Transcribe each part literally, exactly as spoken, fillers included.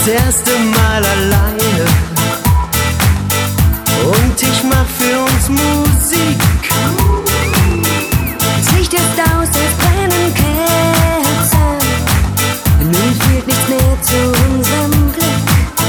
das erste Mal alleine und ich mach für uns Musik. Das Licht ist aus, es brennen Kerzen. Nun führt nichts mehr zu unserem Glück.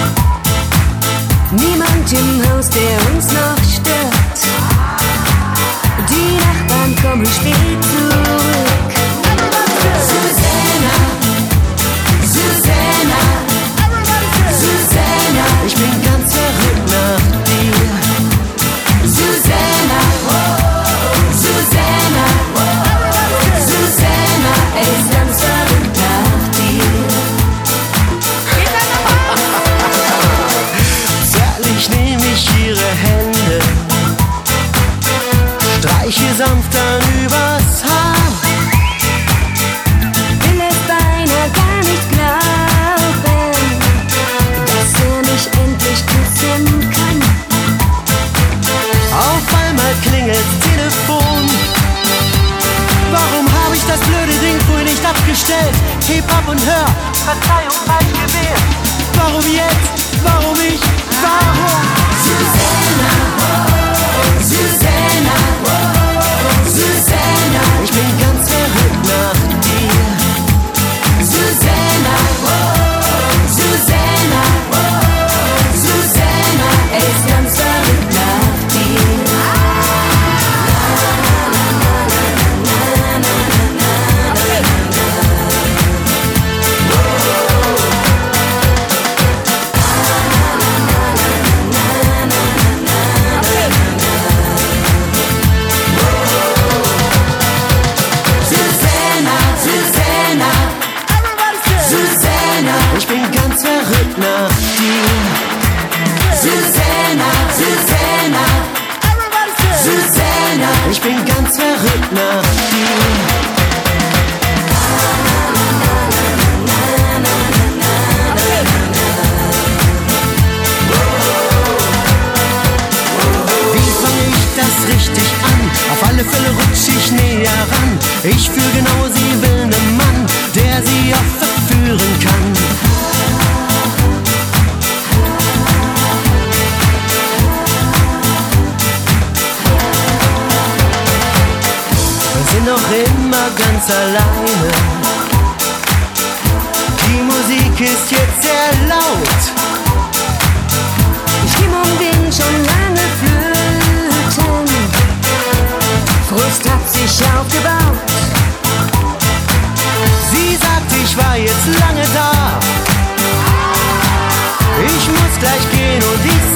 Niemand im Haus, der uns noch stört. Die Nachbarn kommen spät zurück. Susanna, Susanna, Susanna, ich bin ganz verrückt nach dir. Susanna, Susanna, Susanna, er ist ganz verrückt nach dir. Zärtlich nehme ich ihre Hände, streiche sanft dann übers Haar. Will es beinahe gar nicht glauben, dass er mich endlich küssen kann. Auf einmal klingelt Telefon. Warum habe ich das blöde Ding früher nicht abgestellt? Heb ab und hör, Verzeihung, falsch gewählt. Warum jetzt? Warum ich? Warum? Susanna, Susanna, Susanna, ich bin ganz verrückt nach dir. Susanna, Susanna, Susanna, er ist ganz verrückt nach dir. Susanna, Susanna, Susanna, ich bin ganz verrückt nach dir. Susanna, Susanna, Susanna, ich bin ganz verrückt nach dir. Wie fange ich das richtig an? Auf alle Fälle rutsch ich näher ran. Ich fühl genau, sie will nen Mann, der sie auch verführen kann. Wir sind noch immer ganz alleine. Die Musik ist jetzt sehr laut. Die Stimmung will schon lange flöten. Frust hat sich aufgebaut. Sie sagt, ich war jetzt lange da. Ich muss gleich gehen und ich